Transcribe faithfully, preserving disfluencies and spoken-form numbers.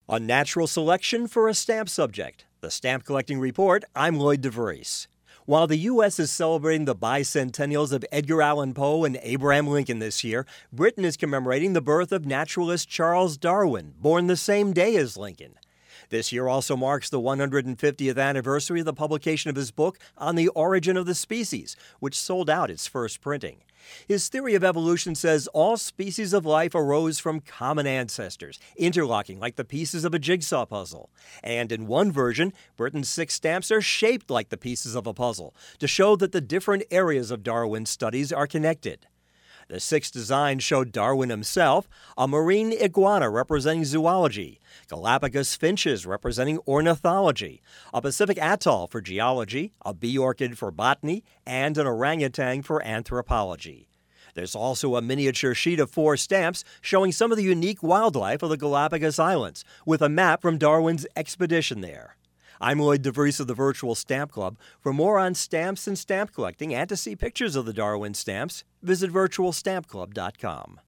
Unnatural selection for a stamp subject. The Stamp Collecting Report, I'm Lloyd DeVries. While the U S is celebrating the bicentennials of Edgar Allan Poe and Abraham Lincoln this year, Britain is commemorating the birth of naturalist Charles Darwin, born the same day as Lincoln. This year also marks the one hundred fiftieth anniversary of the publication of his book On the Origin of the Species, which sold out its first printing. His theory of evolution says all species of life arose from common ancestors, interlocking like the pieces of a jigsaw puzzle. And in one version, Britain's six stamps are shaped like the pieces of a puzzle, to show that the different areas of Darwin's studies are connected. The six designs show Darwin himself, a marine iguana representing zoology, Galapagos finches representing ornithology, a Pacific atoll for geology, a bee orchid for botany, and an orangutan for anthropology. There's also a miniature sheet of four stamps showing some of the unique wildlife of the Galapagos Islands, with a map from Darwin's expedition there. I'm Lloyd DeVries of the Virtual Stamp Club. For more on stamps and stamp collecting and to see pictures of the Darwin stamps, visit virtual stamp club dot com.